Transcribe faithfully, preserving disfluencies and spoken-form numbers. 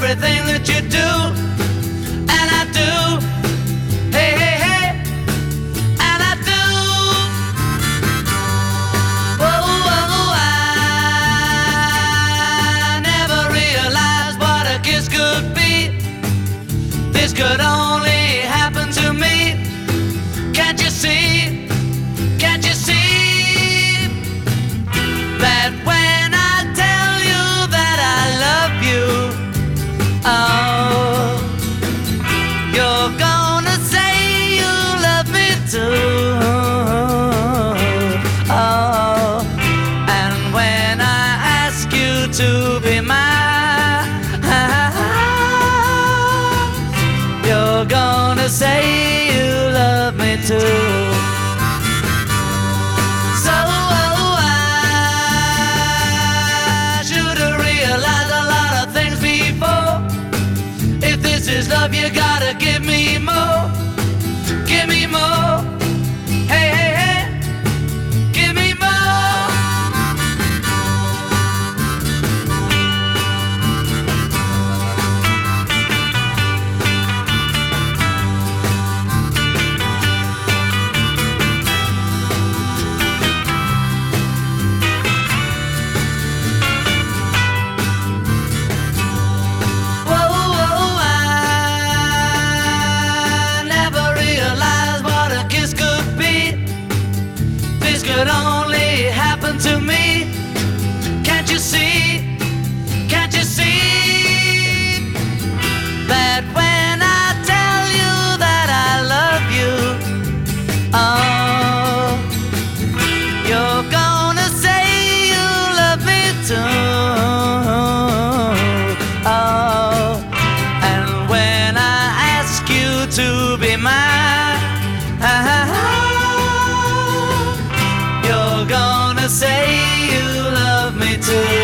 everything that you do, and I do. Hey, hey, hey, and I do. Whoa, whoa, I never realized what a kiss could be. This could only happen to me. Can't you see? Can't you see that when I tell you that I love you, oh, you're gonna say you love me too. Oh, and when I ask you to be mine, you're gonna say you love me too. So oh, I should have realized a lot of things before. If this is love, you gotta give me more. Give me more. Hey, hey, hey, give me more. Could only happen to me. Can't you see? Can't you see that when I tell you that I love you, oh, you're gonna say you love me too. Oh, and when I ask you to be mine, you're gonna say you love me too.